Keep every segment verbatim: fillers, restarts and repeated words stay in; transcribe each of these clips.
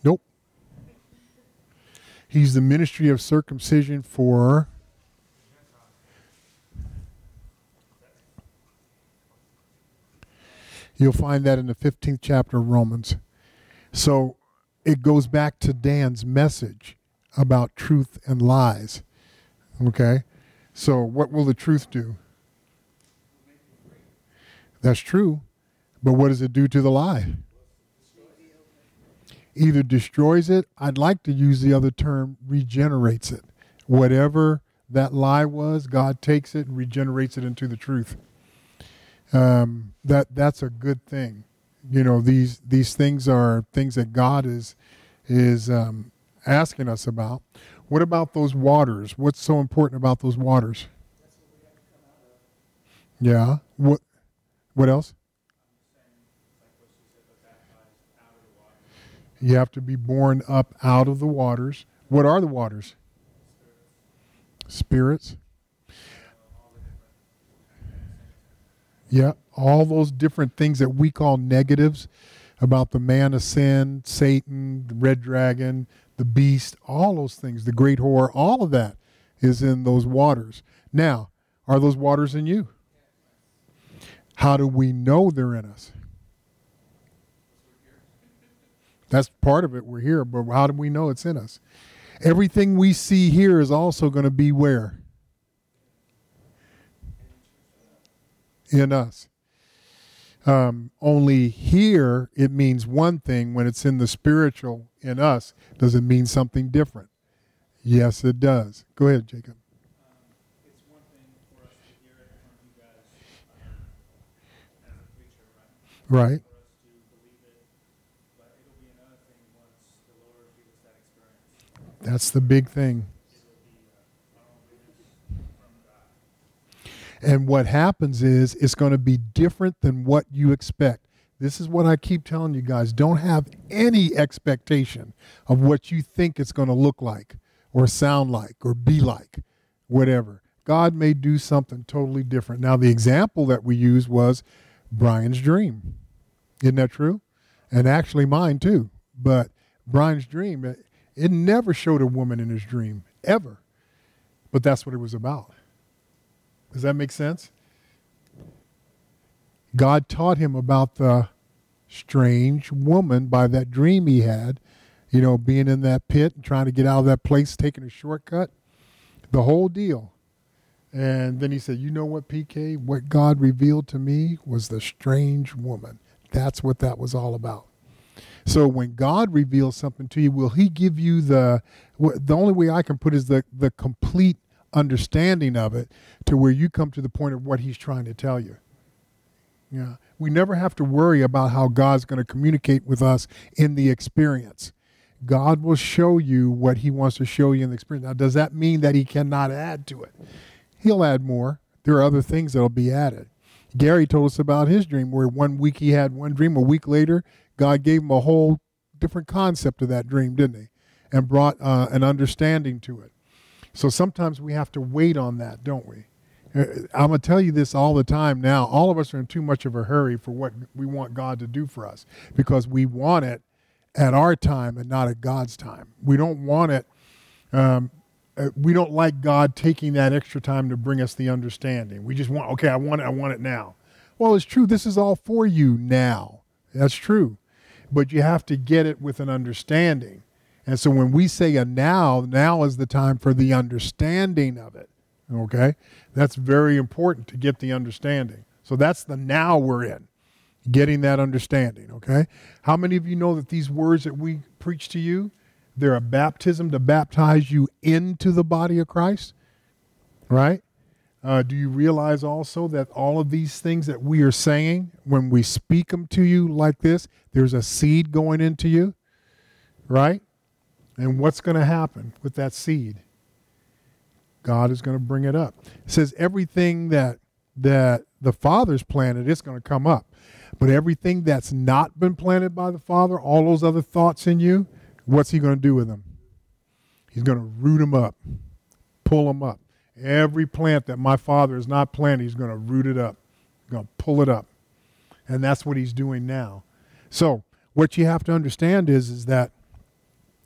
Nope. He's the ministry of circumcision for... You'll find that in the fifteenth chapter of Romans. So it goes back to Dan's message about truth and lies. Okay? So what will the truth do? That's true. But what does it do to the lie? Either destroys it. I'd like to use the other term, regenerates it. Whatever that lie was, God takes it and regenerates it into the truth. Um, that that's a good thing. You know, these these things are things that God is is um, asking us about. What about those waters? What's so important about those waters? Yeah. What what else? You have to be born up out of the waters. What are the waters? Spirits. Yeah, all those different things that we call negatives about the man of sin, Satan, the red dragon, the beast, all those things, the great whore, all of that is in those waters. Now, are those waters in you? How do we know they're in us? That's part of it. We're here, but how do we know it's in us? Everything we see here is also going to be where? In us. Um, only here it means one thing. When it's in the spiritual in us, does it mean something different? Yes, it does. Go ahead, Jacob. Um, it's one thing for us to hear it from you guys um, as a preacher, right? Right. For us to believe it, but it'll be another thing once the Lord gives us that experience. That's the big thing. It'll be uh, our own witness from God. And what happens is it's going to be different than what you expect. This is what I keep telling you guys. Don't have any expectation of what you think it's going to look like or sound like or be like, whatever. God may do something totally different. Now, the example that we used was Brian's dream. Isn't that true? And actually mine too. But Brian's dream, it, it never showed a woman in his dream, ever. But that's what it was about. Does that make sense? God taught him about the strange woman by that dream he had, you know, being in that pit and trying to get out of that place, taking a shortcut, the whole deal. And then he said, you know what, P K, what God revealed to me was the strange woman. That's what that was all about. So when God reveals something to you, will he give you the, the only way I can put is the, the complete understanding of it to where you come to the point of what he's trying to tell you. Yeah. We never have to worry about how God's going to communicate with us in the experience. God will show you what he wants to show you in the experience. Now, does that mean that he cannot add to it? He'll add more. There are other things that will be added. Gary told us about his dream where one week he had one dream. A week later, God gave him a whole different concept of that dream, didn't he? And brought uh, an understanding to it. So sometimes we have to wait on that, don't we? I'm going to tell you this all the time now. All of us are in too much of a hurry for what we want God to do for us because we want it at our time and not at God's time. We don't want it. Um, we don't like God taking that extra time to bring us the understanding. We just want, okay, I want it, I want it now. Well, it's true. This is all for you now. That's true. But you have to get it with an understanding. And so when we say a now, now is the time for the understanding of it. Okay? That's very important to get the understanding. So that's the now we're in, getting that understanding. Okay? How many of you know that these words that we preach to you, they're a baptism to baptize you into the body of Christ? Right? Uh, do you realize also that all of these things that we are saying, when we speak them to you like this, there's a seed going into you? Right? And what's going to happen with that seed? God is going to bring it up. It says everything that that the Father's planted is going to come up. But everything that's not been planted by the Father, all those other thoughts in you, what's he going to do with them? He's going to root them up, pull them up. Every plant that my Father has not planted, he's going to root it up. He's going to pull it up. And that's what he's doing now. So what you have to understand is, is that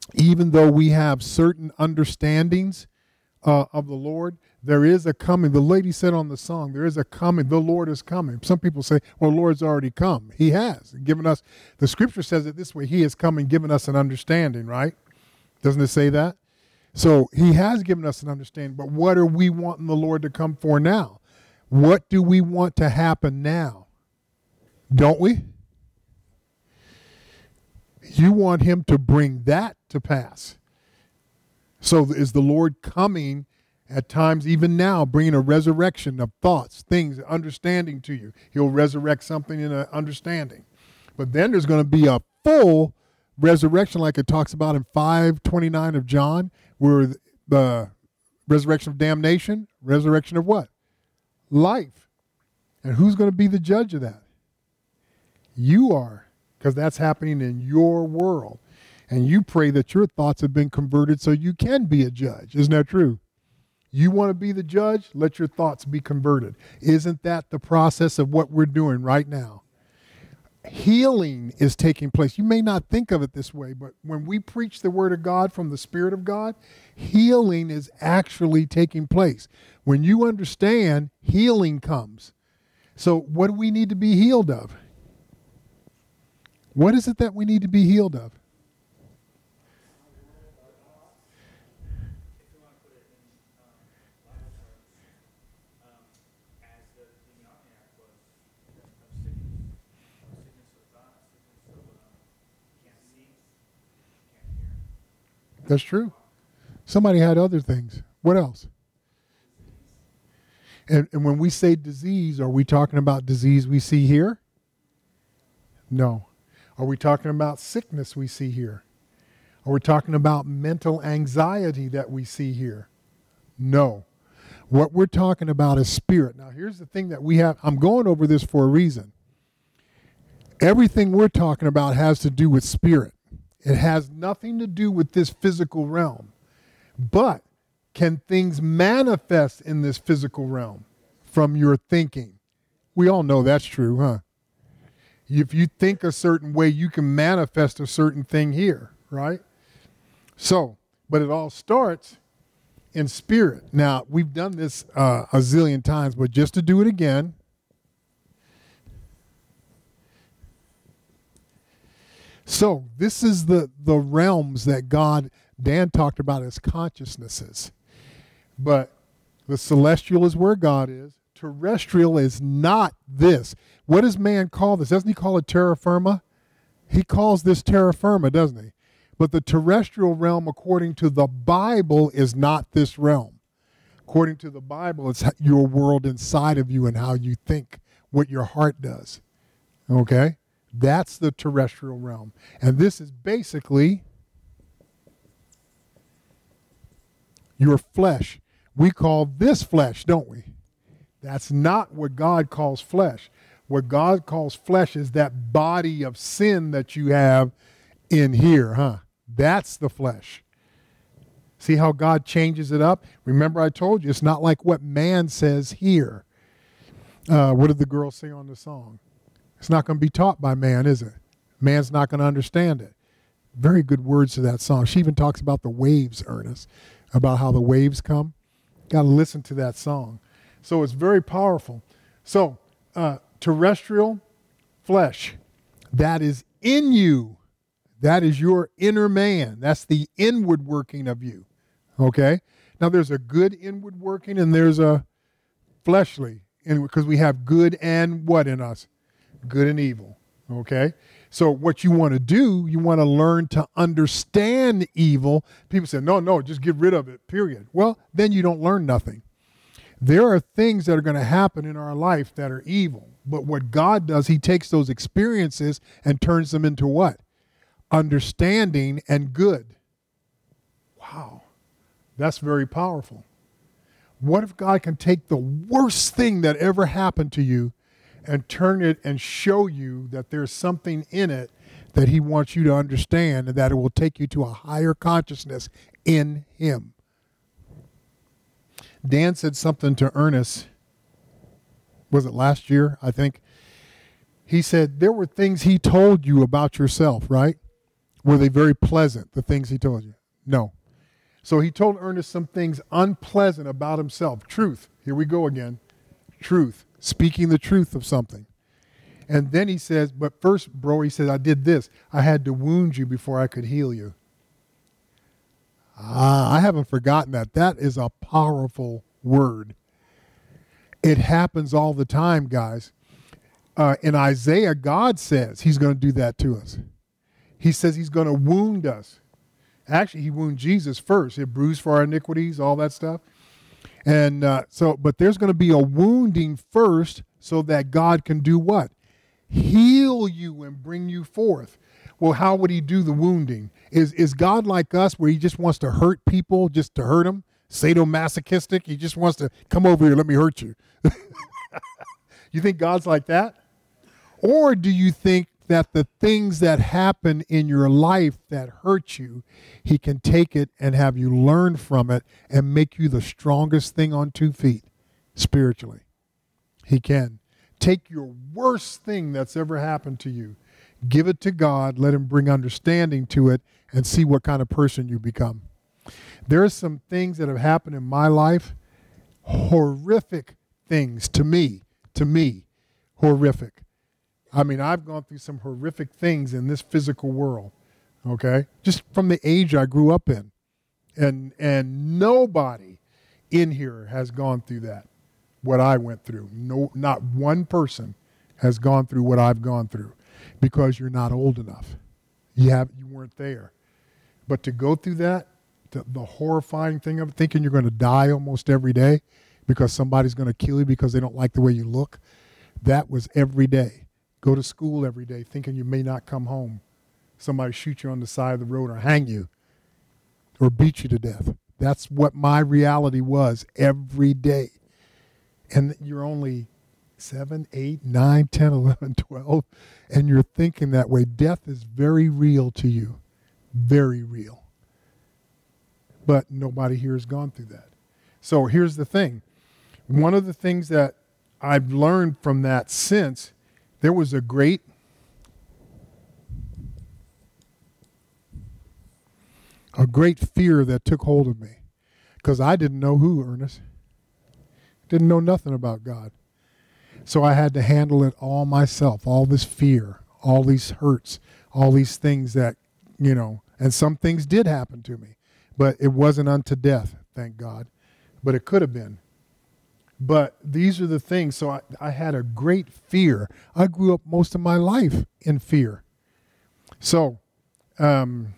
even though we have certain understandings uh, of the Lord, there is a coming. The lady said on the song, there is a coming. The Lord is coming. Some people say, well, the Lord's already come. He has given us, the scripture says it this way, he has come and given us an understanding, right? Doesn't it say that? So he has given us an understanding, but what are we wanting the Lord to come for now? What do we want to happen now? Don't we? You want him to bring that to pass. So is the Lord coming at times, even now, bringing a resurrection of thoughts, things, understanding to you? He'll resurrect something in an understanding. But then there's going to be a full resurrection, like it talks about in five twenty-nine of John, where the resurrection of damnation, resurrection of what? Life. And who's going to be the judge of that? You are, because that's happening in your world. And you pray that your thoughts have been converted so you can be a judge. Isn't that true? You want to be the judge? Let your thoughts be converted. Isn't that the process of what we're doing right now? Healing is taking place. You may not think of it this way, but when we preach the word of God from the Spirit of God, healing is actually taking place. When you understand, healing comes. So what do we need to be healed of? What is it that we need to be healed of? If you want to put it in um, Bible terms, um, as the demoniac was of sickness, of sickness of thought, sickness of uh, can't see, can't hear. That's true. Somebody had other things. What else? And, and when we say disease, are we talking about disease we see here? No. Are we talking about sickness we see here? Are we talking about mental anxiety that we see here? No. What we're talking about is spirit. Now, here's the thing that we have. I'm going over this for a reason. Everything we're talking about has to do with spirit. It has nothing to do with this physical realm. But can things manifest in this physical realm from your thinking? We all know that's true, huh? If you think a certain way, you can manifest a certain thing here, right? So, but it all starts in spirit. Now, we've done this uh, a zillion times, but just to do it again. So, this is the, the realms that God, Dan talked about as consciousnesses. But the celestial is where God is. Terrestrial is not this. What does man call this? Doesn't he call it terra firma? He calls this terra firma, doesn't he? But the terrestrial realm, according to the Bible, is not this realm. According to the Bible, it's your world inside of you and how you think, what your heart does. Okay? That's the terrestrial realm. And this is basically your flesh. We call this flesh, don't we? That's not what God calls flesh. What God calls flesh is that body of sin that you have in here, huh? That's the flesh. See how God changes it up? Remember I told you, it's not like what man says here. Uh, what did the girl sing on the song? It's not going to be taught by man, is it? Man's not going to understand it. Very good words to that song. She even talks about the waves, Ernest, about how the waves come. Got to listen to that song. So it's very powerful. So uh, terrestrial flesh, that is in you. That is your inner man. That's the inward working of you. Okay? Now there's a good inward working and there's a fleshly, because we have good and what in us? Good and evil. Okay? So what you want to do, you want to learn to understand evil. People say, no, no, just get rid of it, period. Well, then you don't learn nothing. There are things that are going to happen in our life that are evil. But what God does, he takes those experiences and turns them into what? Understanding and good. Wow. That's very powerful. What if God can take the worst thing that ever happened to you and turn it and show you that there's something in it that he wants you to understand and that it will take you to a higher consciousness in him? Dan said something to Ernest, was it last year, I think? He said there were things he told you about yourself, right? Were they very pleasant, the things he told you? No. So he told Ernest some things unpleasant about himself. Truth. Here we go again. Truth. Speaking the truth of something. And then he says, but first, bro, he said, I did this. I had to wound you before I could heal you. Ah, I haven't forgotten that. That is a powerful word. It happens all the time, guys. Uh, in Isaiah, God says he's going to do that to us. He says he's going to wound us. Actually, he wounded Jesus first. He bruised for our iniquities, all that stuff. And uh, so, but there's going to be a wounding first so that God can do what? Heal you and bring you forth. Well, how would he do the wounding? Is is God like us where he just wants to hurt people just to hurt them? Sadomasochistic? He just wants to come over here, let me hurt you. You think God's like that? Or do you think that the things that happen in your life that hurt you, he can take it and have you learn from it and make you the strongest thing on two feet spiritually? He can. Take your worst thing that's ever happened to you, give it to God, let him bring understanding to it, and see what kind of person you become. There are some things that have happened in my life, horrific things to me, to me, horrific. I mean, I've gone through some horrific things in this physical world, okay? Just from the age I grew up in. And and nobody in here has gone through that, what I went through. No, not one person has gone through what I've gone through because you're not old enough. You have, you weren't there. But to go through that, the, the horrifying thing of thinking you're going to die almost every day because somebody's going to kill you because they don't like the way you look, that was every day. Go to school every day thinking you may not come home. Somebody shoot you on the side of the road or hang you or beat you to death. That's what my reality was every day. And you're only seven, eight, nine, ten, eleven, twelve, and you're thinking that way. Death is very real to you. Very real. But nobody here has gone through that. So here's the thing. One of the things that I've learned from that since, there was a great a great fear that took hold of me because I didn't know who, Ernest. Didn't know nothing about God. So I had to handle it all myself, all this fear, all these hurts, all these things that, you know, and some things did happen to me, but it wasn't unto death, thank God. But it could have been. But these are the things. So I, I had a great fear. I grew up most of my life in fear. So um,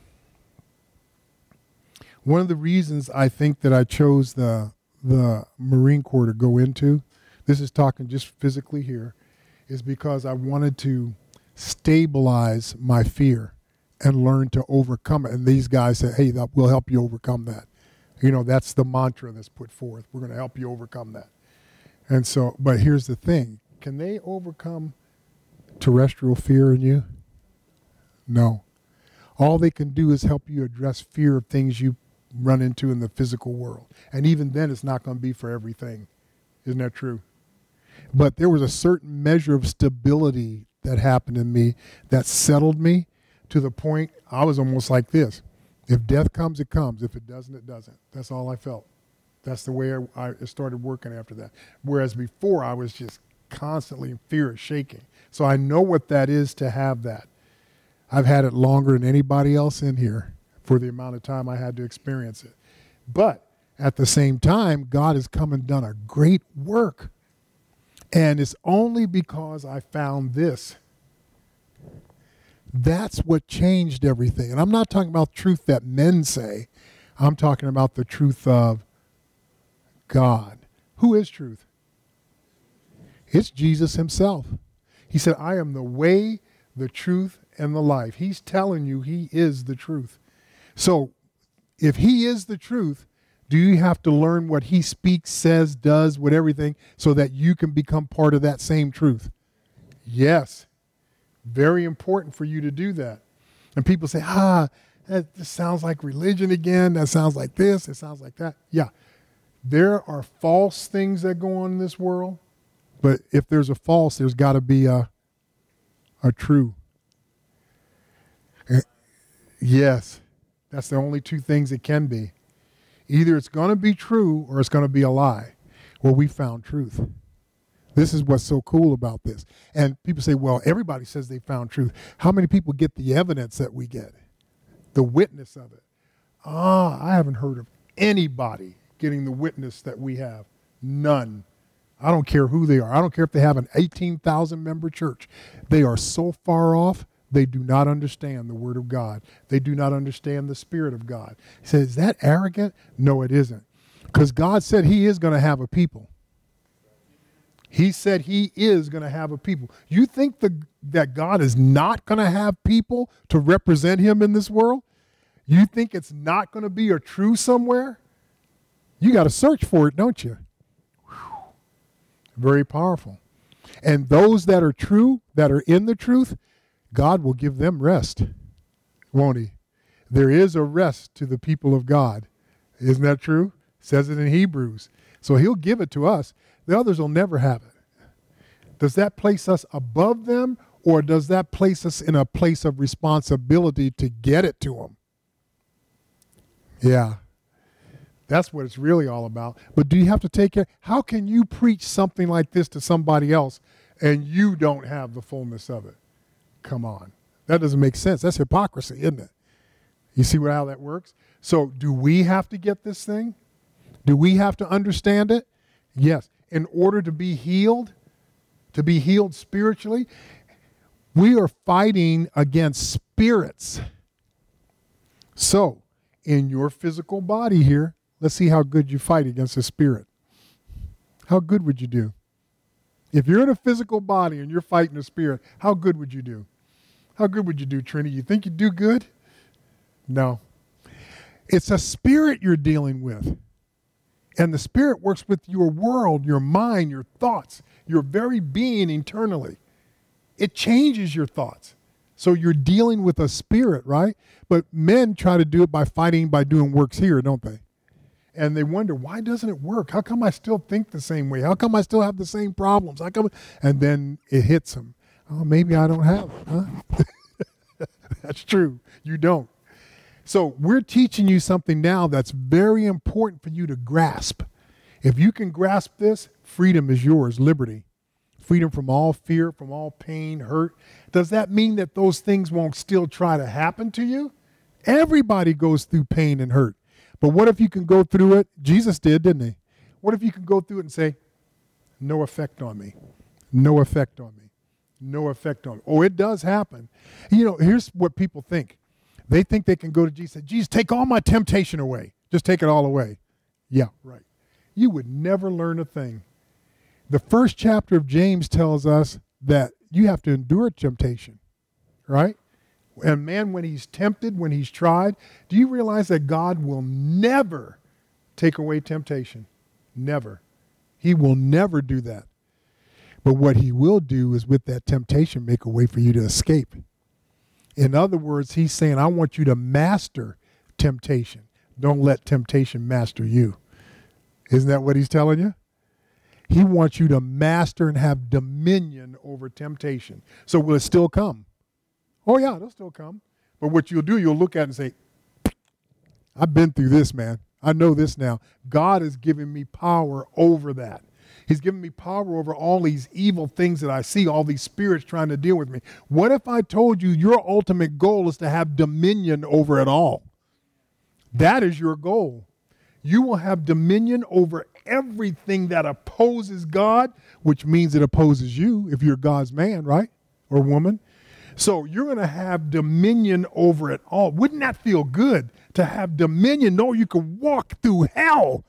one of the reasons I think that I chose the the Marine Corps to go into, this is talking just physically here, is because I wanted to stabilize my fear and learn to overcome it. And these guys said, hey, that will help you overcome that. You know, that's the mantra that's put forth. We're going to help you overcome that. And so, but here's the thing. Can they overcome terrestrial fear in you? No. All they can do is help you address fear of things you run into in the physical world. And even then, it's not going to be for everything. Isn't that true? But there was a certain measure of stability that happened in me that settled me to the point I was almost like this. If death comes, it comes. If it doesn't, it doesn't. That's all I felt. That's the way I, I started working after that. Whereas before, I was just constantly in fear of shaking. So I know what that is to have that. I've had it longer than anybody else in here for the amount of time I had to experience it. But at the same time, God has come and done a great work. And it's only because I found this. That's what changed everything. And I'm not talking about truth that men say. I'm talking about the truth of God. Who is truth? It's Jesus himself. He said, I am the way, the truth, and the life. He's telling you he is the truth. So if he is the truth, do you have to learn what he speaks, says, does, with everything so that you can become part of that same truth? Yes. Very important for you to do that. And people say, ah, that sounds like religion again. That sounds like this. It sounds like that. Yeah. There are false things that go on in this world, but if there's a false, there's got to be a, a true. Yes. That's the only two things it can be. Either it's going to be true or it's going to be a lie. Well, we found truth. This is what's so cool about this. And people say, well, everybody says they found truth. How many people get the evidence that we get? The witness of it. Ah, I haven't heard of anybody getting the witness that we have. None. I don't care who they are. I don't care if they have an eighteen thousand member church. They are so far off, they do not understand the Word of God. They do not understand the Spirit of God. He says, is that arrogant? No, it isn't. Because God said he is going to have a people. He said he is going to have a people. You think the, that God is not going to have people to represent him in this world? You think it's not going to be a true somewhere? You got to search for it, don't you? Whew. Very powerful. And those that are true, that are in the truth, God will give them rest, won't he? There is a rest to the people of God. Isn't that true? It says it in Hebrews. So he'll give it to us. The others will never have it. Does that place us above them, or does that place us in a place of responsibility to get it to them? Yeah. That's what it's really all about. But do you have to take care? How can you preach something like this to somebody else and you don't have the fullness of it? Come on. That doesn't make sense. That's hypocrisy, isn't it? You see how that works? So do we have to get this thing? Do we have to understand it? Yes. In order to be healed, to be healed spiritually, we are fighting against spirits. So, in your physical body here, let's see how good you fight against a spirit. How good would you do? If you're in a physical body and you're fighting a spirit, how good would you do? How good would you do, Trini? You think you'd do good? No. It's a spirit you're dealing with. And the spirit works with your world, your mind, your thoughts, your very being internally. It changes your thoughts. So you're dealing with a spirit, right? But men try to do it by fighting, by doing works here, don't they? And they wonder, why doesn't it work? How come I still think the same way? How come I still have the same problems? How come? And then it hits them. Oh, maybe I don't have it, huh? That's true. You don't. So we're teaching you something now that's very important for you to grasp. If you can grasp this, freedom is yours, liberty. Freedom from all fear, from all pain, hurt. Does that mean that those things won't still try to happen to you? Everybody goes through pain and hurt. But what if you can go through it? Jesus did, didn't he? What if you can go through it and say, no effect on me, no effect on me, no effect on me? Oh, it does happen. You know, here's what people think. They think they can go to Jesus and say, Jesus, take all my temptation away. Just take it all away. Yeah, right. You would never learn a thing. The first chapter of James tells us that you have to endure temptation, right? And man, when he's tempted, when he's tried, do you realize that God will never take away temptation? Never. He will never do that. But what he will do is with that temptation, make a way for you to escape. In other words, he's saying, I want you to master temptation. Don't let temptation master you. Isn't that what he's telling you? He wants you to master and have dominion over temptation. So will it still come? Oh, yeah, it'll still come. But what you'll do, you'll look at it and say, I've been through this, man. I know this now. God has given me power over that. He's given me power over all these evil things that I see, all these spirits trying to deal with me. What if I told you your ultimate goal is to have dominion over it all? That is your goal. You will have dominion over everything that opposes God, which means it opposes you if you're God's man, right? Or woman. So you're going to have dominion over it all. Wouldn't that feel good to have dominion? No, you can walk through hell,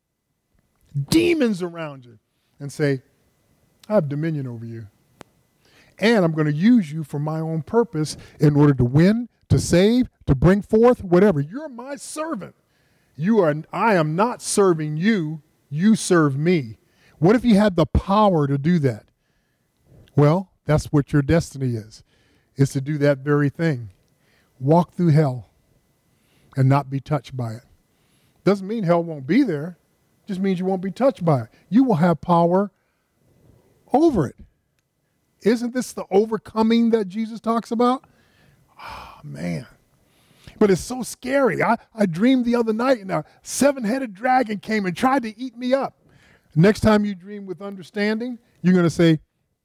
demons around you, and say, I have dominion over you. And I'm going to use you for my own purpose in order to win, to save, to bring forth, whatever. You're my servant. You are. I am not serving you. You serve me. What if you had the power to do that? Well, that's what your destiny is, is to do that very thing. Walk through hell and not be touched by it. Doesn't mean hell won't be there. Just means you won't be touched by it. You will have power over it. Isn't this the overcoming that Jesus talks about? Oh, man. But it's so scary. I, I dreamed the other night and a seven-headed dragon came and tried to eat me up. Next time you dream with understanding, you're going to say,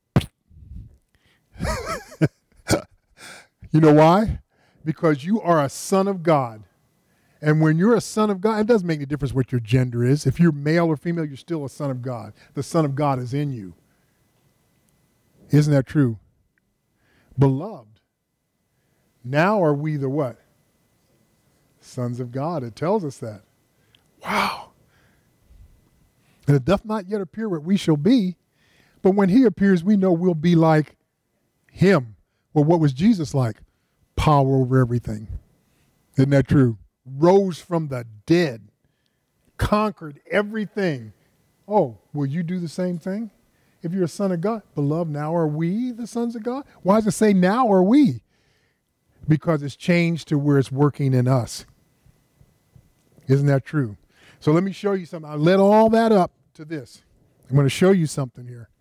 you know why? Because you are a son of God. And when you're a son of God, it doesn't make any difference what your gender is. If you're male or female, you're still a son of God. The Son of God is in you. Isn't that true? Beloved, now are we the what? Sons of God. It tells us that. Wow. And it doth not yet appear what we shall be, but when he appears, we know we'll be like him. Well, what was Jesus like? Power over everything. Isn't that true? Rose from the dead, conquered everything. Oh, will you do the same thing? If you're a son of God, beloved, now are we the sons of God? Why does it say now are we? Because it's changed to where it's working in us. Isn't that true? So let me show you something. I led all that up to this. I'm going to show you something here.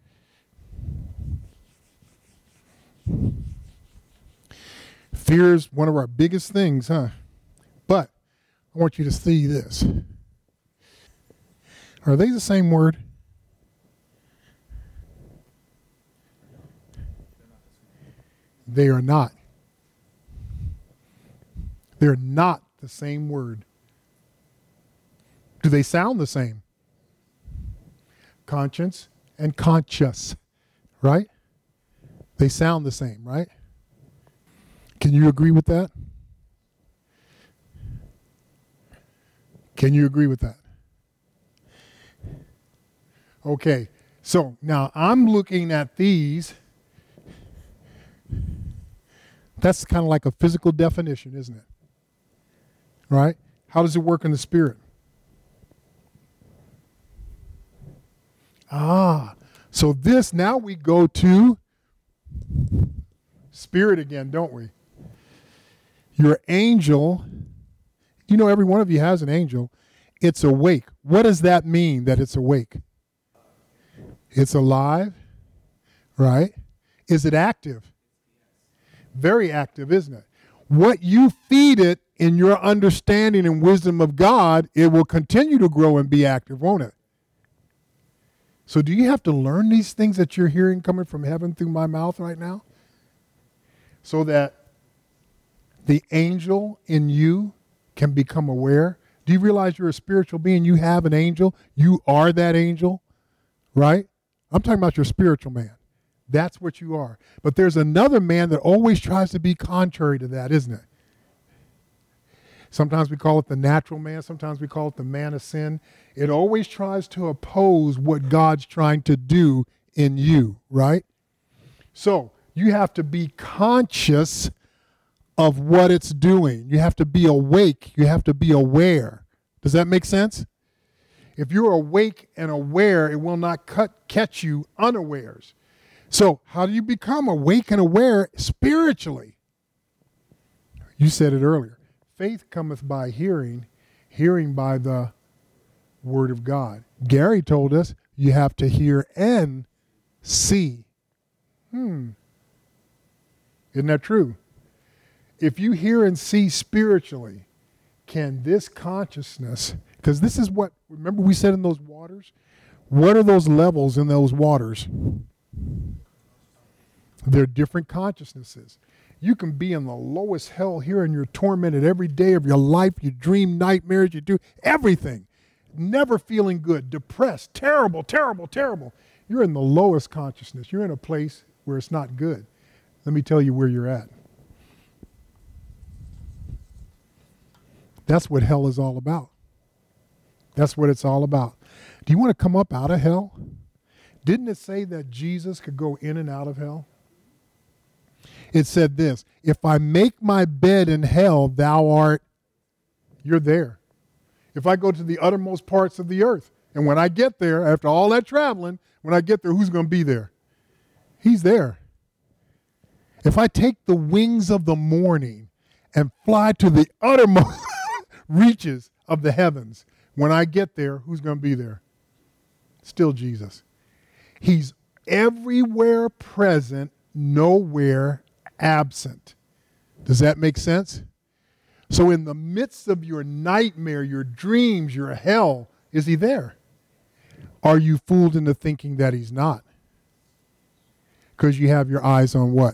Fear is one of our biggest things, huh? But I want you to see this. Are they the same word? They are not. They're not the same word. Do they sound the same? Conscience and conscious, right? They sound the same, right? Can you agree with that? Can you agree with that? Okay, so now I'm looking at these. That's kind of like a physical definition, isn't it? Right? How does it work in the spirit? Ah, so this, now we go to spirit again, don't we? Your angel, you know every one of you has an angel. It's awake. What does that mean, that it's awake? It's alive, right? Is it active? Very active, isn't it? What you feed it in your understanding and wisdom of God, it will continue to grow and be active, won't it? So do you have to learn these things that you're hearing coming from heaven through my mouth right now? So that the angel in you can become aware. Do you realize you're a spiritual being? You have an angel. You are that angel, right? I'm talking about your spiritual man. That's what you are. But there's another man that always tries to be contrary to that, isn't it? Sometimes we call it the natural man. Sometimes we call it the man of sin. It always tries to oppose what God's trying to do in you, right? So you have to be conscious of what it's doing. You have to be awake. You have to be aware. Does that make sense? If you're awake and aware, it will not cut, catch you unawares. So how do you become awake and aware spiritually? You said it earlier. Faith cometh by hearing, hearing by the word of God. Gary told us you have to hear and see. Hmm. Isn't that true? If you hear and see spiritually, can this consciousness, because this is what, remember we said in those waters? What are those levels in those waters? They're different consciousnesses. You can be in the lowest hell here and you're tormented every day of your life. You dream nightmares, you do everything. Never feeling good, depressed, terrible, terrible, terrible. You're in the lowest consciousness. You're in a place where it's not good. Let me tell you where you're at. That's what hell is all about. That's what it's all about. Do you want to come up out of hell? Didn't it say that Jesus could go in and out of hell? It said this, if I make my bed in hell, thou art, you're there. If I go to the uttermost parts of the earth, and when I get there, after all that traveling, when I get there, who's going to be there? He's there. If I take the wings of the morning and fly to the uttermost reaches of the heavens, when I get there, who's going to be there? Still Jesus. He's everywhere present, nowhere absent. Does that make sense? So in the midst of your nightmare, your dreams, your hell, is he there? Are you fooled into thinking that he's not? Because you have your eyes on what?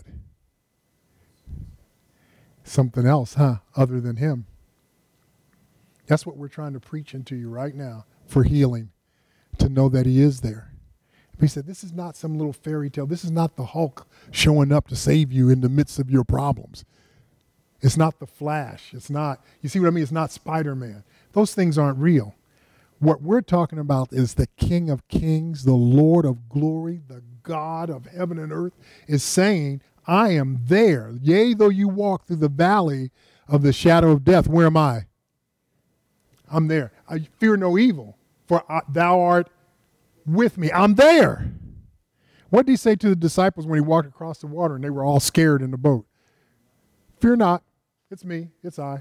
Something else, huh? Other than him. That's what we're trying to preach into you right now for healing, to know that he is there. He said, this is not some little fairy tale. This is not the Hulk showing up to save you in the midst of your problems. It's not the Flash. It's not, you see what I mean? It's not Spider-Man. Those things aren't real. What we're talking about is the King of Kings, the Lord of glory, the God of heaven and earth is saying, I am there. Yea, though you walk through the valley of the shadow of death, where am I? I'm there. I fear no evil, for I, thou art with me. I'm there. What did he say to the disciples when he walked across the water and they were all scared in the boat? Fear not. It's me. It's I.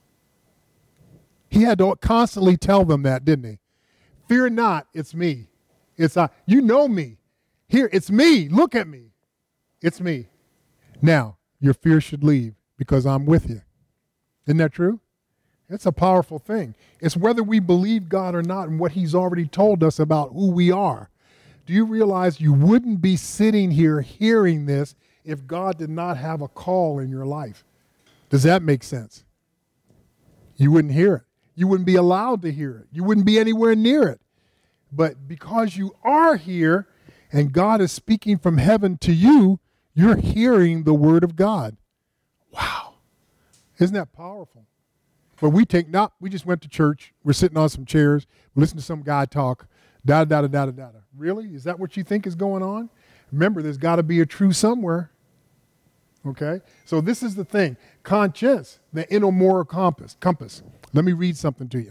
He had to constantly tell them that, didn't he? Fear not. It's me. It's I. You know me. Here, it's me. Look at me. It's me. Now, your fear should leave because I'm with you. Isn't that true? It's a powerful thing. It's whether we believe God or not and what he's already told us about who we are. Do you realize you wouldn't be sitting here hearing this if God did not have a call in your life? Does that make sense? You wouldn't hear it. You wouldn't be allowed to hear it. You wouldn't be anywhere near it. But because you are here and God is speaking from heaven to you, you're hearing the word of God. Wow. Isn't that powerful? But we take not, we just went to church. We're sitting on some chairs. We listen to some guy talk. Da da da da da da. Really? Is that what you think is going on? Remember, there's got to be a truth somewhere. Okay? So this is the thing. Conscience, the inner moral compass. Compass. Let me read something to you.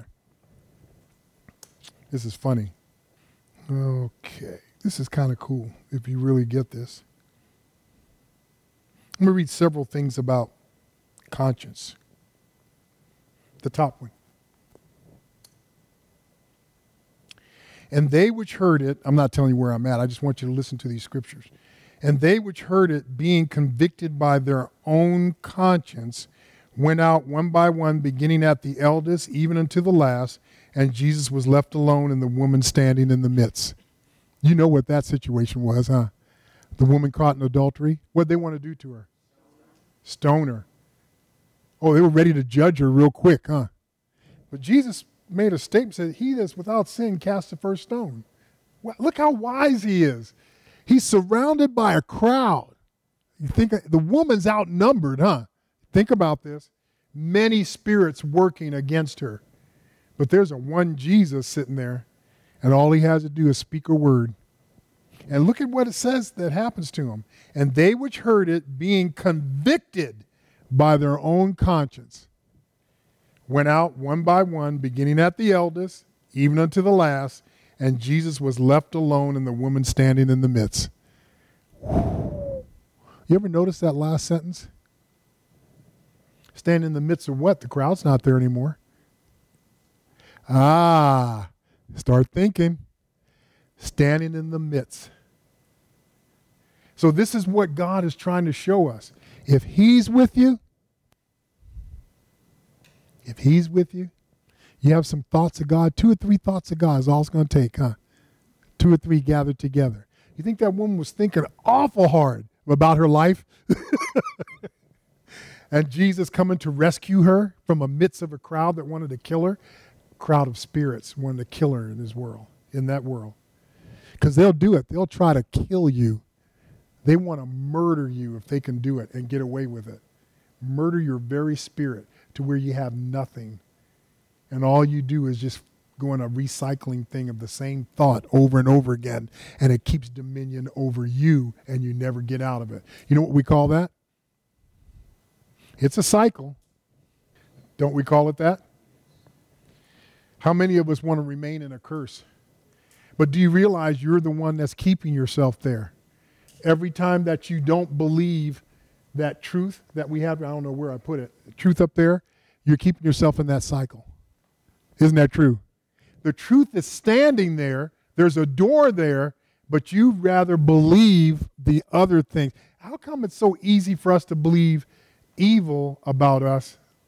This is funny. Okay. This is kind of cool if you really get this. I'm going to read several things about conscience. The top one. And they which heard it, I'm not telling you where I'm at, I just want you to listen to these scriptures. And they which heard it, being convicted by their own conscience, went out one by one, beginning at the eldest, even unto the last, and Jesus was left alone and the woman standing in the midst. You know what that situation was, huh? The woman caught in adultery. What did they want to do to her? Stone her. Oh, they were ready to judge her real quick, huh? But Jesus made a statement, said, he that's without sin cast the first stone. Well, look how wise he is. He's surrounded by a crowd. You think the woman's outnumbered, huh? Think about this. Many spirits working against her. But there's a one Jesus sitting there, and all he has to do is speak a word. And look at what it says that happens to him. And they which heard it, being convicted by their own conscience, went out one by one, beginning at the eldest, even unto the last, and Jesus was left alone and the woman standing in the midst. Whew. You ever notice that last sentence? Stand in the midst of what? The crowd's not there anymore. Ah, start thinking. Standing in the midst. So this is what God is trying to show us. If he's with you, if he's with you, you have some thoughts of God. Two or three thoughts of God is all it's going to take, huh? Two or three gathered together. You think that woman was thinking awful hard about her life? And Jesus coming to rescue her from a midst of a crowd that wanted to kill her? A crowd of spirits wanted to kill her in this world, in that world. Because they'll do it. They'll try to kill you. They want to murder you if they can do it and get away with it. Murder your very spirit to where you have nothing. And all you do is just go on a recycling thing of the same thought over and over again. And it keeps dominion over you and you never get out of it. You know what we call that? It's a cycle. Don't we call it that? How many of us want to remain in a curse? But do you realize you're the one that's keeping yourself there? Every time that you don't believe that truth that we have, I don't know where I put it, truth up there, you're keeping yourself in that cycle. Isn't that true? The truth is standing there. There's a door there, but you rather believe the other things. How come it's so easy for us to believe evil about us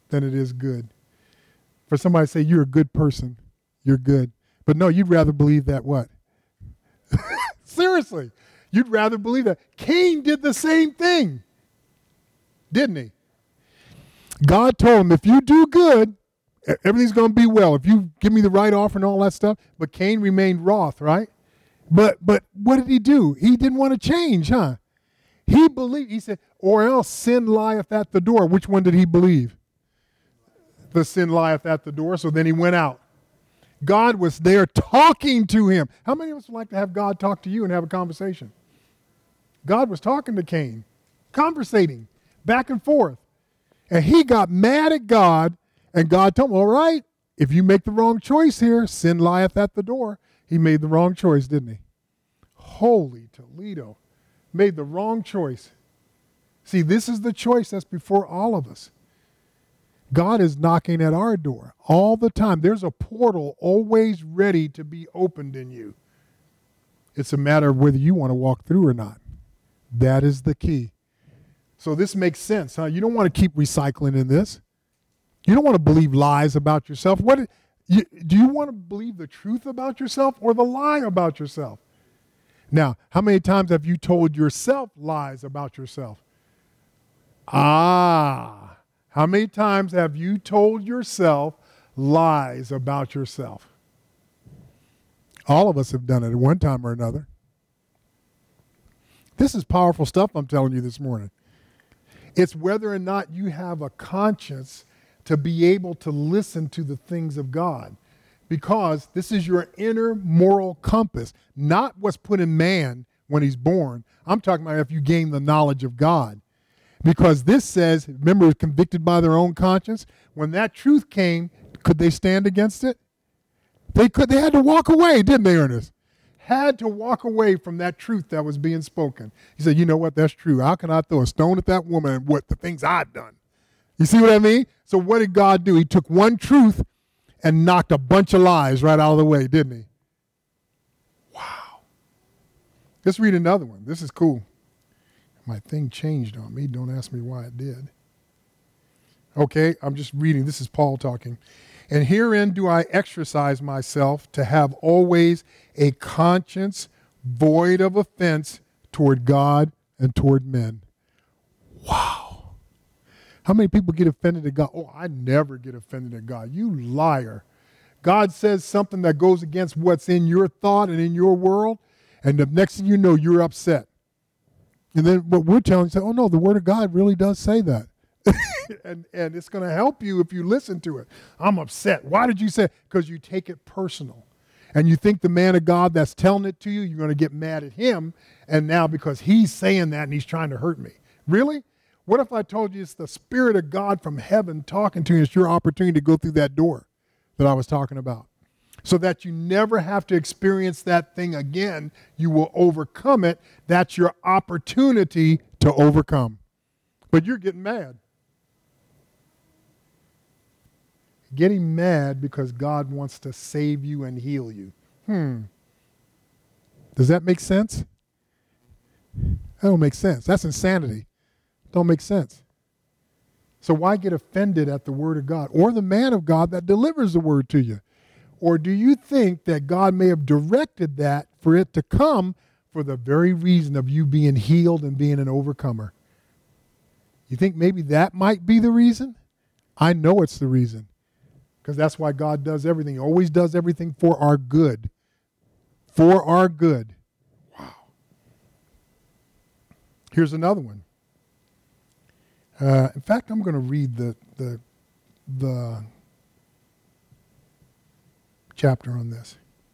than it is good. For somebody to say you're a good person, you're good. But no, you'd rather believe that what? Seriously, you'd rather believe that. Cain did the same thing, didn't he? God told him, if you do good, everything's going to be well. If you give me the right offer and all that stuff. But Cain remained wroth, right? But but what did he do? He didn't want to change, huh? He believed, he said, or else sin lieth at the door. Which one did he believe? The sin lieth at the door. So then he went out. God was there talking to him. How many of us would like to have God talk to you and have a conversation? God was talking to Cain, conversating back and forth. And he got mad at God, and God told him, all right, if you make the wrong choice here, sin lieth at the door. He made the wrong choice, didn't he? Holy Toledo. Made the wrong choice. See, this is the choice that's before all of us. God is knocking at our door all the time. There's a portal always ready to be opened in you. It's a matter of whether you want to walk through or not. That is the key. So this makes sense, huh? You don't want to keep recycling in this. You don't want to believe lies about yourself. What you, do you want to believe the truth about yourself or the lie about yourself? Now, how many times have you told yourself lies about yourself? Ah, how many times have you told yourself lies about yourself? All of us have done it at one time or another. This is powerful stuff I'm telling you this morning. It's whether or not you have a conscience to be able to listen to the things of God. Because this is your inner moral compass, not what's put in man when he's born. I'm talking about if you gain the knowledge of God. Because this says, remember, convicted by their own conscience. When that truth came, could they stand against it? They could. They had to walk away, didn't they, Ernest? Had to walk away from that truth that was being spoken. He said, you know what, that's true. How can I throw a stone at that woman and what the things I've done? You see what I mean? So what did God do? He took one truth and knocked a bunch of lies right out of the way, didn't he? Wow. Let's read another one. This is cool. My thing changed on me. Don't ask me why it did. Okay, I'm just reading. This is Paul talking. And herein do I exercise myself to have always a conscience void of offense toward God and toward men. Wow. How many people get offended at God? Oh, I never get offended at God. You liar. God says something that goes against what's in your thought and in your world, and the next thing you know, you're upset. And then what we're telling you, say, oh no, the Word of God really does say that. and and it's going to help you if you listen to it. I'm upset. Why did you say it? Because you take it personal. And you think the man of God that's telling it to you, you're going to get mad at him. And now because he's saying that and he's trying to hurt me. Really? What if I told you it's the Spirit of God from heaven talking to you? It's your opportunity to go through that door that I was talking about. So that you never have to experience that thing again. You will overcome it. That's your opportunity to overcome. But you're getting mad. Getting mad because God wants to save you and heal you. Hmm. Does that make sense? That don't make sense. That's insanity. Don't make sense. So why get offended at the Word of God or the man of God that delivers the Word to you? Or do you think that God may have directed that for it to come for the very reason of you being healed and being an overcomer? You think maybe that might be the reason? I know it's the reason. Because that's why God does everything. He always does everything for our good. For our good. Wow. Here's another one. Uh, in fact, I'm going to read the, the, the chapter on this.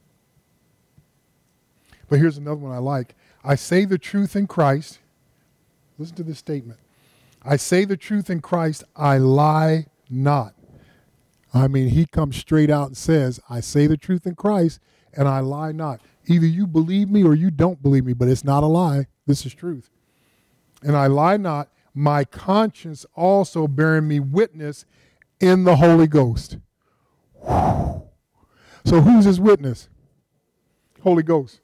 But here's another one I like. I say the truth in Christ. Listen to this statement. I say the truth in Christ, I lie not. I mean, he comes straight out and says, I say the truth in Christ, and I lie not. Either you believe me or you don't believe me, but it's not a lie. This is truth. And I lie not, my conscience also bearing me witness in the Holy Ghost. Whew. So who's his witness? Holy Ghost.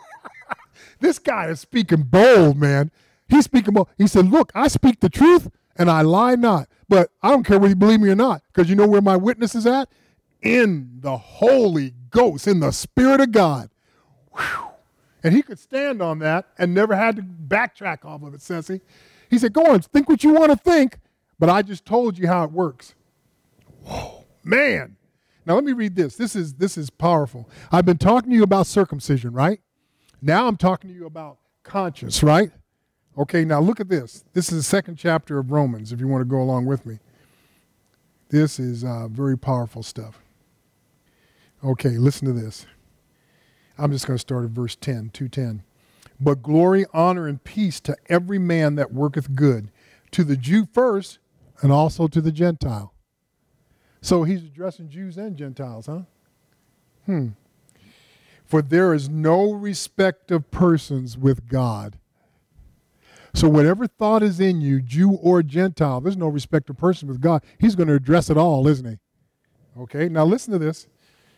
This guy is speaking bold, man. He's speaking bold. He said, look, I speak the truth, and I lie not. But I don't care whether you believe me or not, because you know where my witness is at? In the Holy Ghost, in the Spirit of God. Whew. And he could stand on that and never had to backtrack off of it, says he. He said, go on, think what you want to think, but I just told you how it works. Whoa, man. Now let me read this. This is this is powerful. I've been talking to you about circumcision, right? Now I'm talking to you about conscience, right? Okay, now look at this. This is the second chapter of Romans, if you want to go along with me. This is uh, very powerful stuff. Okay, listen to this. I'm just going to start at verse ten, two ten. But glory, honor, and peace to every man that worketh good, to the Jew first, and also to the Gentile. So he's addressing Jews and Gentiles, huh? Hmm. For there is no respect of persons with God. So whatever thought is in you, Jew or Gentile, there's no respect of persons with God. He's going to address it all, isn't he? Okay, now listen to this.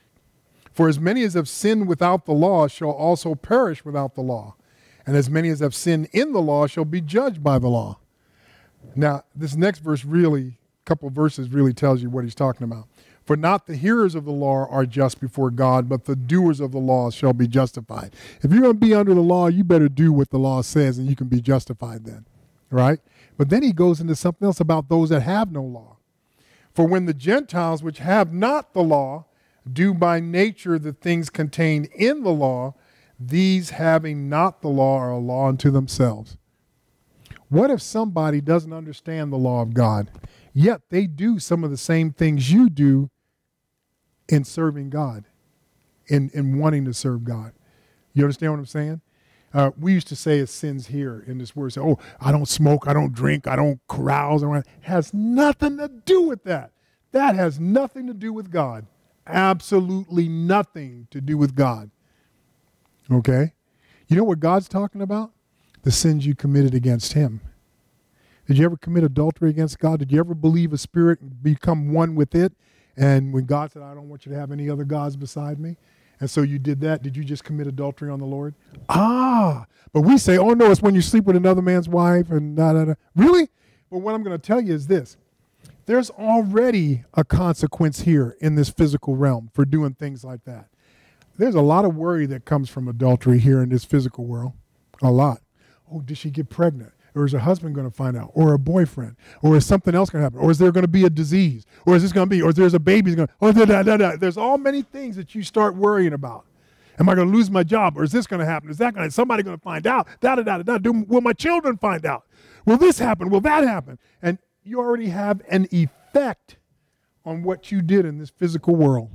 For as many as have sinned without the law shall also perish without the law. And as many as have sinned in the law shall be judged by the law. Now, this next verse really, a couple of verses really tells you what he's talking about. For not the hearers of the law are just before God, but the doers of the law shall be justified. If you're going to be under the law, you better do what the law says and you can be justified then, right? But then he goes into something else about those that have no law. For when the Gentiles which have not the law do by nature the things contained in the law, these having not the law are a law unto themselves. What if somebody doesn't understand the law of God, yet they do some of the same things you do in serving God, in, in wanting to serve God? You understand what I'm saying? Uh, we used to say as sins here in this word, say, oh, I don't smoke, I don't drink, I don't carouse. It has nothing to do with that. That has nothing to do with God. Absolutely nothing to do with God. Okay? You know what God's talking about? The sins you committed against him. Did you ever commit adultery against God? Did you ever believe a spirit and become one with it? And when God said, I don't want you to have any other gods beside me, and so you did that, did you just commit adultery on the Lord? Ah, but we say, oh no, it's when you sleep with another man's wife and da da da. Really? But what I'm going to tell you is this. There's already a consequence here in this physical realm for doing things like that. There's a lot of worry that comes from adultery here in this physical world. A lot. Oh, did she get pregnant? Or is her husband going to find out? Or a boyfriend? Or is something else going to happen? Or is there going to be a disease? Or is this going to be? Or is there's a baby going to? Oh, da, da, da, da. There's all many things that you start worrying about. Am I going to lose my job? Or is this going to happen? Is that going to? Somebody going to find out? Da da da da da. Do, will my children find out? Will this happen? Will that happen? And you already have an effect on what you did in this physical world.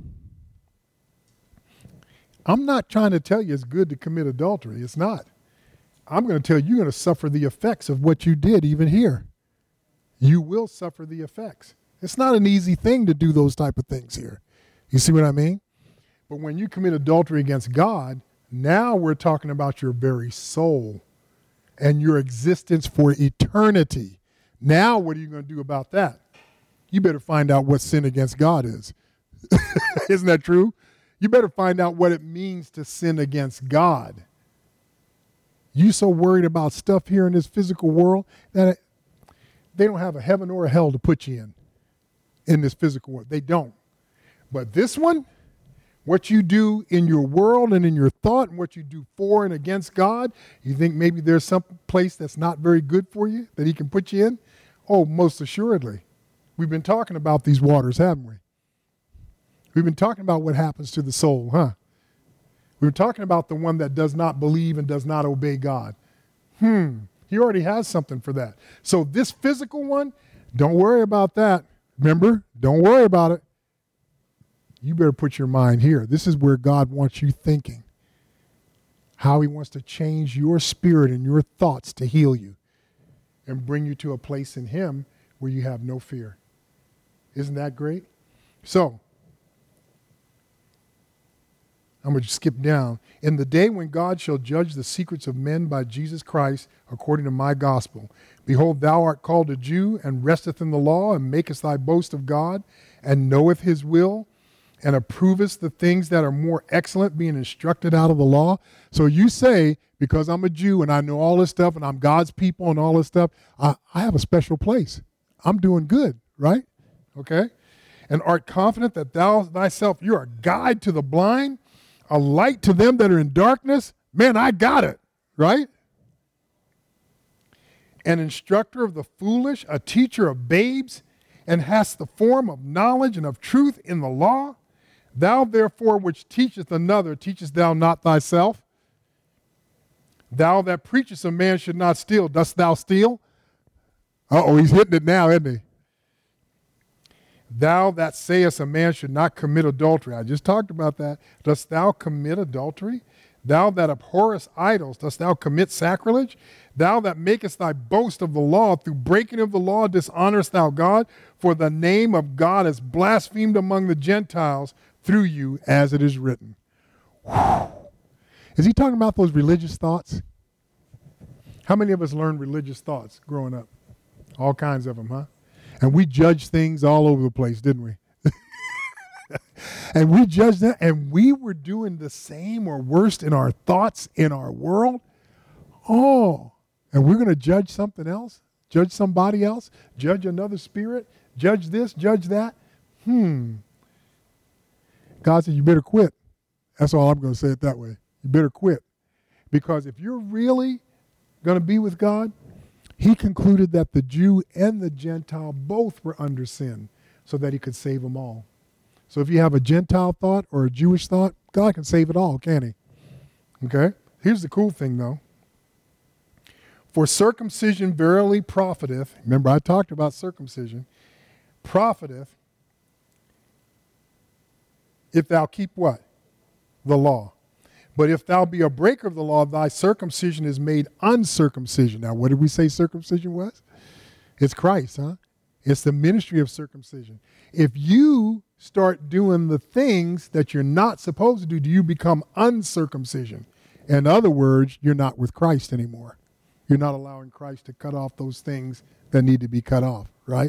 I'm not trying to tell you it's good to commit adultery. It's not. I'm going to tell you you're going to suffer the effects of what you did even here. You will suffer the effects. It's not an easy thing to do those type of things here. You see what I mean? But when you commit adultery against God, now we're talking about your very soul and your existence for eternity. Now what are you going to do about that? You better find out what sin against God is. Isn't that true? You better find out what it means to sin against God. You so worried about stuff here in this physical world that it, they don't have a heaven or a hell to put you in, in this physical world. They don't. But this one, what you do in your world and in your thought and what you do for and against God, you think maybe there's some place that's not very good for you that he can put you in? Oh, most assuredly. We've been talking about these waters, haven't we? We've been talking about what happens to the soul, huh? We were talking about the one that does not believe and does not obey God. Hmm, he already has something for that. So this physical one, don't worry about that. Remember, don't worry about it. You better put your mind here. This is where God wants you thinking. How he wants to change your spirit and your thoughts to heal you and bring you to a place in him where you have no fear. Isn't that great? So, I'm going to skip down. In the day when God shall judge the secrets of men by Jesus Christ, according to my gospel. Behold, thou art called a Jew, and resteth in the law, and makest thy boast of God, and knoweth his will, and approvest the things that are more excellent, being instructed out of the law. So you say, because I'm a Jew, and I know all this stuff, and I'm God's people, and all this stuff, I, I have a special place. I'm doing good, right? Okay? And art confident that thou thyself, you're a guide to the blind, a light to them that are in darkness. Man, I got it, right? An instructor of the foolish, a teacher of babes, and hast the form of knowledge and of truth in the law. Thou therefore which teachest another, teachest thou not thyself? Thou that preachest a man should not steal, dost thou steal? Uh-oh, he's hitting it now, isn't he? Thou that sayest a man should not commit adultery. I just talked about that. Dost thou commit adultery? Thou that abhorrest idols, dost thou commit sacrilege? Thou that makest thy boast of the law, through breaking of the law dishonorest thou God? For the name of God is blasphemed among the Gentiles through you, as it is written. Whew. Is he talking about those religious thoughts? How many of us learned religious thoughts growing up? All kinds of them, huh? And we judged things all over the place, didn't we? And we judged that, and we were doing the same or worse in our thoughts in our world. Oh, and we're going to judge something else? Judge somebody else? Judge another spirit? Judge this, judge that? Hmm. God said, you better quit. That's all I'm going to say it that way. You better quit. Because if you're really going to be with God, he concluded that the Jew and the Gentile both were under sin so that he could save them all. So if you have a Gentile thought or a Jewish thought, God can save it all, can he? Okay? Here's the cool thing, though. For circumcision verily profiteth. Remember, I talked about circumcision. Profiteth if thou keep what? The law. But if thou be a breaker of the law, thy circumcision is made uncircumcision. Now, what did we say circumcision was? It's Christ, huh? It's the ministry of circumcision. If you start doing the things that you're not supposed to do, do you become uncircumcision? In other words, you're not with Christ anymore. You're not allowing Christ to cut off those things that need to be cut off, right?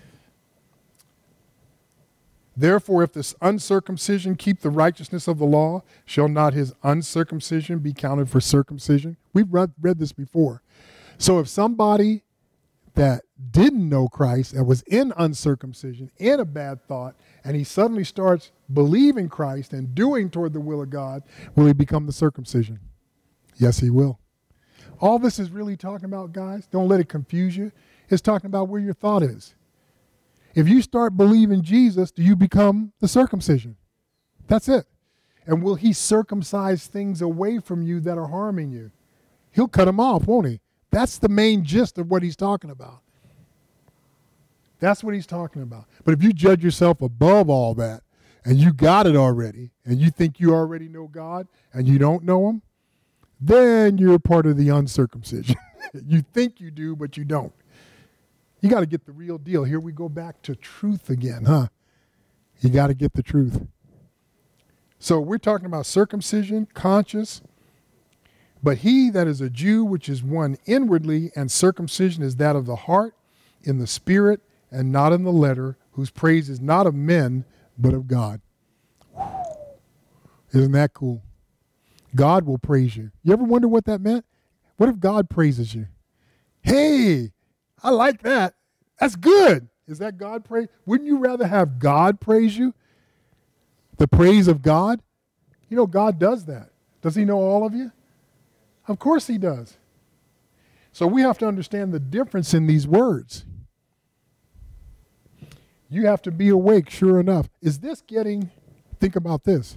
Therefore, if this uncircumcision keep the righteousness of the law, shall not his uncircumcision be counted for circumcision? We've read, read this before. So if somebody that didn't know Christ and was in uncircumcision, in a bad thought, and he suddenly starts believing Christ and doing toward the will of God, will he become the circumcision? Yes, he will. All this is really talking about, guys, don't let it confuse you. It's talking about where your thought is. If you start believing Jesus, do you become the circumcision? That's it. And will he circumcise things away from you that are harming you? He'll cut them off, won't he? That's the main gist of what he's talking about. That's what he's talking about. But if you judge yourself above all that, and you got it already, and you think you already know God, and you don't know him, then you're part of the uncircumcision. You think you do, but you don't. You got to get the real deal. Here we go back to truth again, huh? You got to get the truth. So we're talking about circumcision, conscious. But he that is a Jew, which is one inwardly, and circumcision is that of the heart, in the spirit, and not in the letter, whose praise is not of men, but of God. Isn't that cool? God will praise you. You ever wonder what that meant? What if God praises you? Hey, I like that. That's good. Is that God praise? Wouldn't you rather have God praise you? The praise of God? You know, God does that. Does he know all of you? Of course he does. So we have to understand the difference in these words. You have to be awake, sure enough. Is this getting, think about this.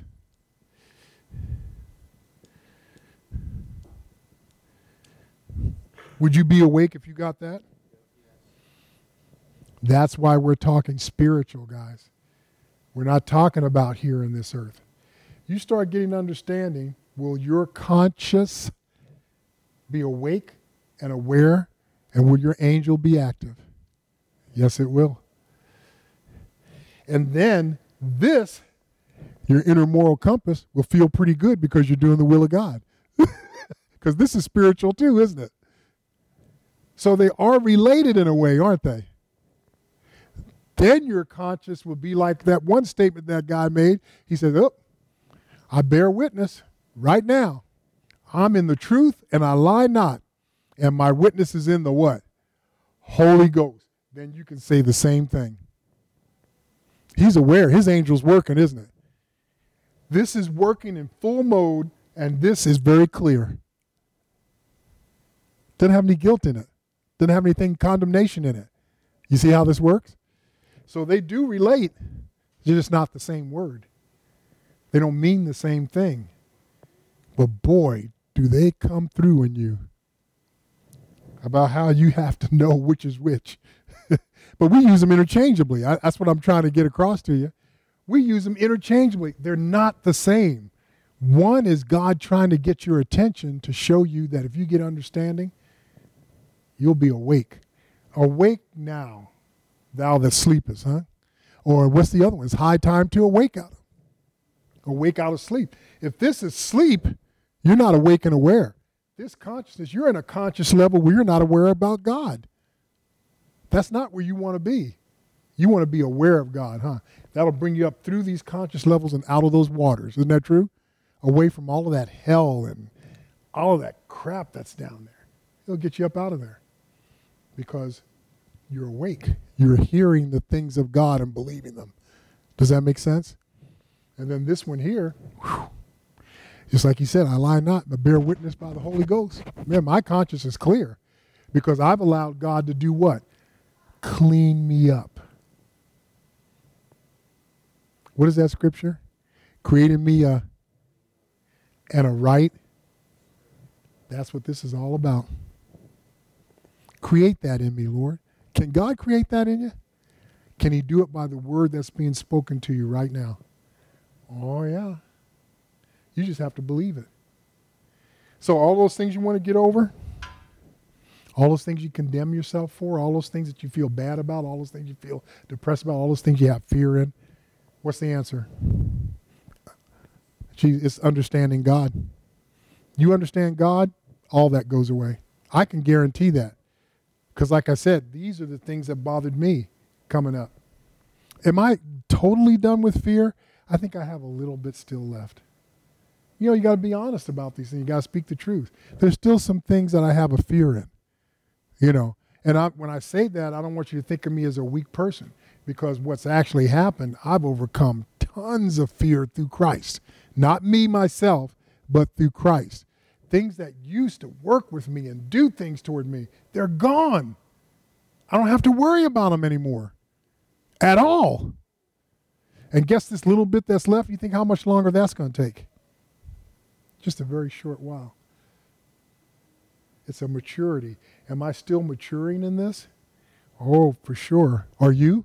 Would you be awake if you got that? That's why we're talking spiritual, guys. We're not talking about here in this earth. You start getting understanding, will your conscience be awake and aware, and will your angel be active? Yes, it will. And then this, your inner moral compass, will feel pretty good because you're doing the will of God. Because this is spiritual too, isn't it? So they are related in a way, aren't they? Then your conscience will be like that one statement that guy made. He said, oh, I bear witness right now. I'm in the truth and I lie not. And my witness is in the what? Holy Ghost. then you can say the same thing. He's aware. His angel's working, isn't it? This is working in full mode, and this is very clear. Doesn't have any guilt in it. Doesn't have anything condemnation in it. You see how this works? So they do relate. They're just not the same word. They don't mean the same thing. But boy, do they come through in you about how you have to know which is which. But we use them interchangeably. I, that's what I'm trying to get across to you. We use them interchangeably. They're not the same. One is God trying to get your attention to show you that if you get understanding, you'll be awake. Awake now, thou that sleepest, huh? Or what's the other one? It's high time to awake out of. Awake out of sleep. If this is sleep, you're not awake and aware. This consciousness, you're in a conscious level where you're not aware about God. That's not where you want to be. You want to be aware of God, huh? That'll bring you up through these conscious levels and out of those waters. Isn't that true? Away from all of that hell and all of that crap that's down there. It'll get you up out of there because you're awake. You're hearing the things of God and believing them. Does that make sense? And then this one here, whew, just like he said, I lie not, but bear witness by the Holy Ghost. Man, my conscience is clear because I've allowed God to do what? Clean me up. What is that scripture? Creating me a and a right. That's what this is all about. Create that in me, Lord. Can God create that in you? Can he do it by the word that's being spoken to you right now? Oh, yeah. You just have to believe it. So all those things you want to get over, all those things you condemn yourself for, all those things that you feel bad about, all those things you feel depressed about, all those things you have fear in, what's the answer? It's understanding God. You understand God, all that goes away. I can guarantee that. Because like I said, these are the things that bothered me coming up. Am I totally done with fear? I think I have a little bit still left. You know, you got to be honest about these things. You got to speak the truth. There's still some things that I have a fear in, you know. And I, when I say that, I don't want you to think of me as a weak person because what's actually happened, I've overcome tons of fear through Christ. Not me, myself, but through Christ. Things that used to work with me and do things toward me, they're gone. I don't have to worry about them anymore at all. And guess this little bit that's left, you think how much longer that's going to take? Just a very short while. It's a maturity. Am I still maturing in this? Oh, for sure. Are you?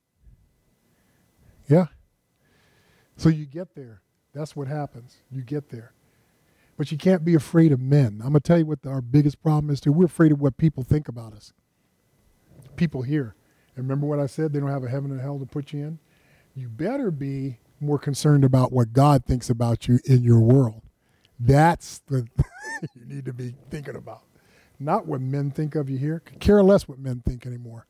Yeah. So you get there. That's what happens. You get there. But you can't be afraid of men. I'm going to tell you what our biggest problem is too. We're afraid of what people think about us. People here. And remember what I said? They don't have a heaven and hell to put you in. You better be more concerned about what God thinks about you in your world. That's the you need to be thinking about. Not what men think of you here. Could care less what men think anymore.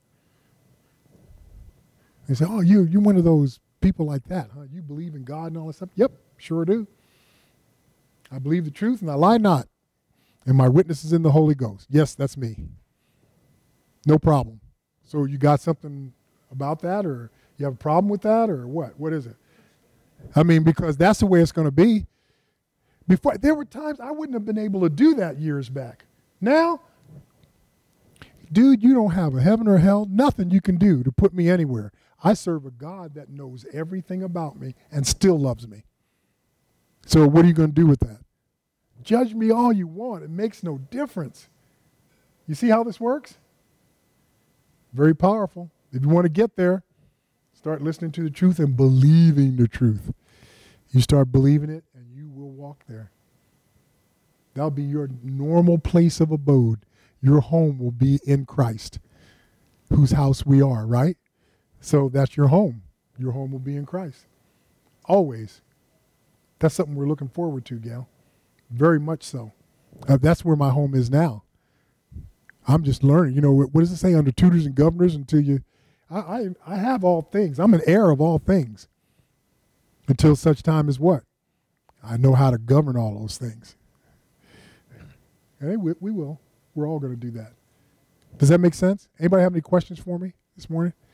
They say, oh, you, you're one of those people like that, huh? You believe in God and all that stuff? Yep, sure do. I believe the truth and I lie not. And my witness is in the Holy Ghost. Yes, that's me. No problem. So you got something about that, or you have a problem with that, or what? What is it? I mean, because that's the way it's going to be. Before, there were times I wouldn't have been able to do that years back. Now, dude, you don't have a heaven or hell, nothing you can do to put me anywhere. I serve a God that knows everything about me and still loves me. So what are you going to do with that? Judge me all you want. It makes no difference. You see how this works? Very powerful. If you want to get there, start listening to the truth and believing the truth. You start believing it and you will walk there. That'll be your normal place of abode. Your home will be in Christ, whose house we are, right? So that's your home. Your home will be in Christ. Always. That's something we're looking forward to, Gail. Very much so. Uh, that's where my home is now. I'm just learning. You know, what does it say? Under tutors and governors until you... I, I, I have all things. I'm an heir of all things. Until such time as what? I know how to govern all those things. And we, we will. We're all going to do that. Does that make sense? Anybody have any questions for me? this morning?